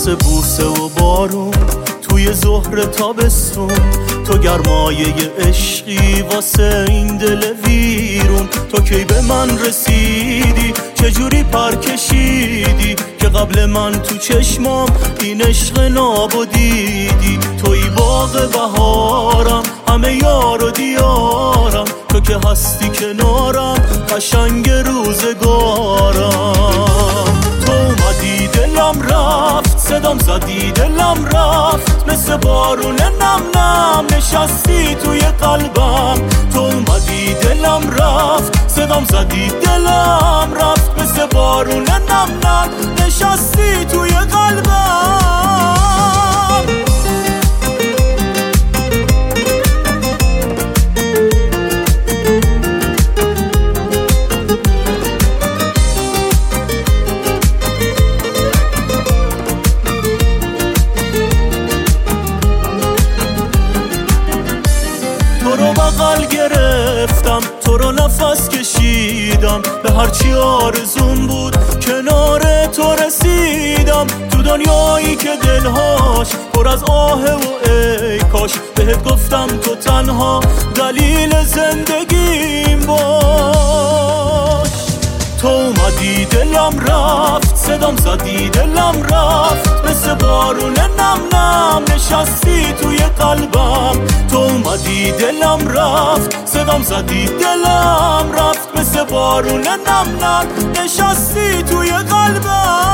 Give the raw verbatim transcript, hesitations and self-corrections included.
مثل بوسه و بارون توی ظهر تابستون، تو گرمایه عشقی واسه این دل ویرون. تو کی به من رسیدی، چجوری پر کشیدی که قبل من تو چشمام این عشق نابو دیدی. توی باغ بهارم، همه یار و دیارم، تو که هستی کنارم قشنگ روزگارم. تو اومدی دلم رفت، صدام زدی دلم رفت، مثل بارون نم نم نشستی توی قلبم. تو اومدی دلم رفت، صدام زدی دلم رفت، مثل بارون نم نم نشستی توی قلبم. تو رو بغل گرفتم، تو رو نفس کشیدم، به هرچی آرزون بود کنار تو رسیدم. تو دنیایی که دلهاش پر از آه و ای کاش، بهت گفتم تو تنها دلیل زندگیم باش. تو اومدی دلم رفت، صدام زدی دلم رفت، مثل بارون نم نم نشستی توی قلبم. تو اومدی دلم رفت، صدام زدی دلم رفت، مثل بارون نم نم نشستی توی قلبم.